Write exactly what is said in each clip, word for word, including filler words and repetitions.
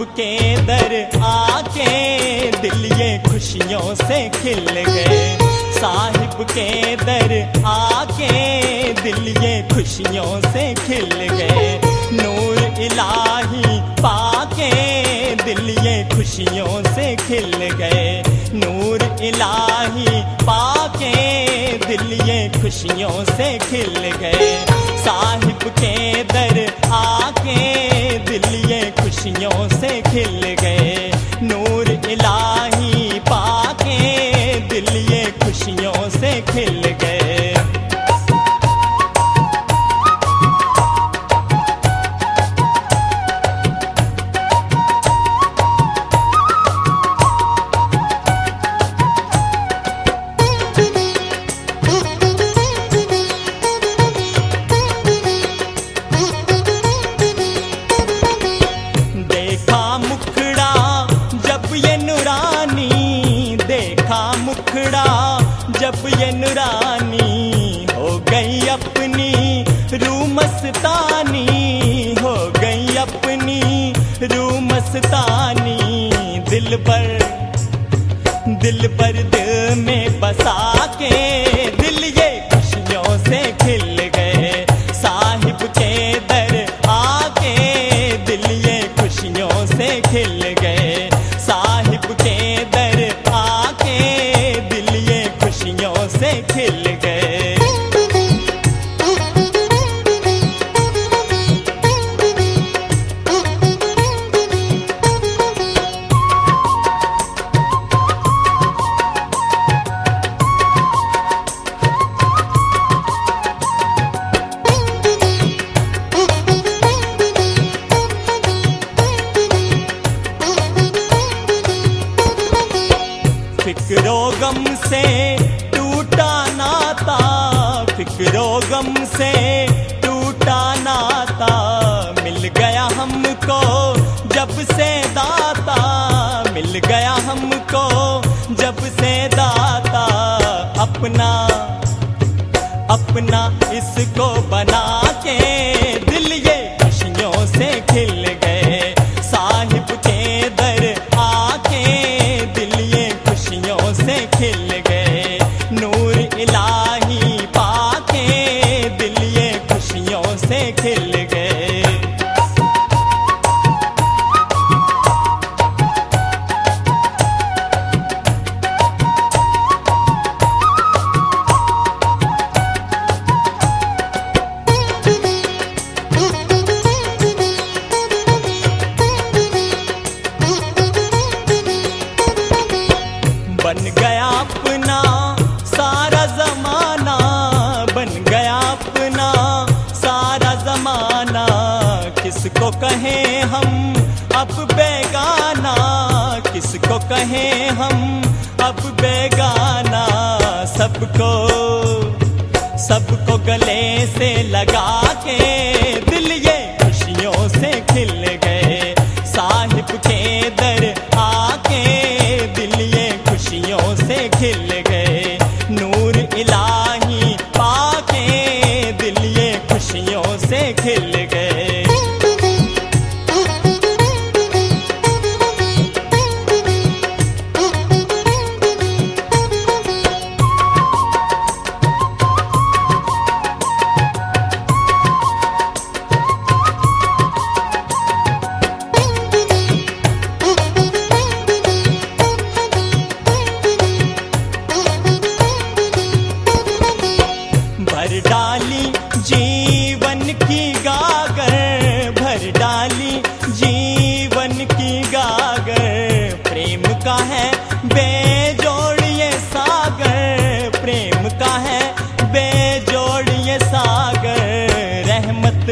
के दर आके दिल ये खुशियों से खिल गए। साहिब के दर आके दिल ये खुशियों से खिल गए। नूर इलाही पाके दिल ये खुशियों से खिल गए। नूर इलाही पाके दिल ये खुशियों से खिल गए। साहिब के दर आके दिल ये खुशियों से खिल गए। नूर इलाही पाके दिल ये खुशियों से खिल गए। जब ये नूरानी हो गई अपनी रूह मस्तानी, हो गई अपनी रूह मस्तानी। दिल पर दिल पर दिल में बसा के दिल ये खुशियों से खिल गए। साहिब के दर आके दिल ये खुशियों से खिल गए। साहिब के दर आके दिल ये खुशियों से खिल गए। फिक्रो गम से टूटा नाता, फिक्रो गम से टूटा नाता। मिल गया हमको जब से दाता, मिल गया हमको जब से दाता। अपना अपना इसको बना के दिल ये खुशियों से खिल गए। साहिब के दर आके दिल ये खुशियों से खिल गए। नूर इलाही पाके दिल ये खुशियों से खिल गए। बन गया अपना सारा जमाना, बन गया अपना सारा जमाना। किसको कहें हम अब बेगाना, किसको कहें हम अब बेगाना। सबको सबको गले से लगा के दिल ये खुशियों से खिल गए। साहिब के दर आके दिल ये खुशियों से खिल गए। नूर इलाही पाके दिल ये खुशियों से खिल गए। भर डाली जीवन की गागर, भर डाली जीवन की गागर। प्रेम का है बेजोड़ ये सागर, प्रेम का है बेजोड़ ये सागर। रहमत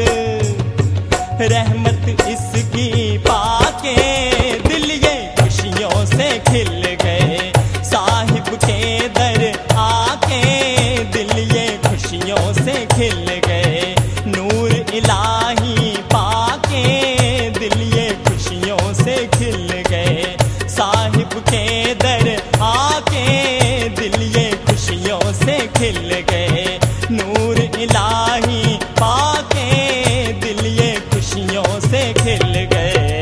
रहमत इसकी पाके दिल ये खुशियों से खिल गए। साहिब के दर आके दिल ये खुशियों से खिल गए। नूर इलाही पाके दिल ये खुशियों से खिल गए। साहिब के दर आके दिल ये खुशियों से खिल गए। नूर इलाही पाके दिल ये खुशियों से खिल गए।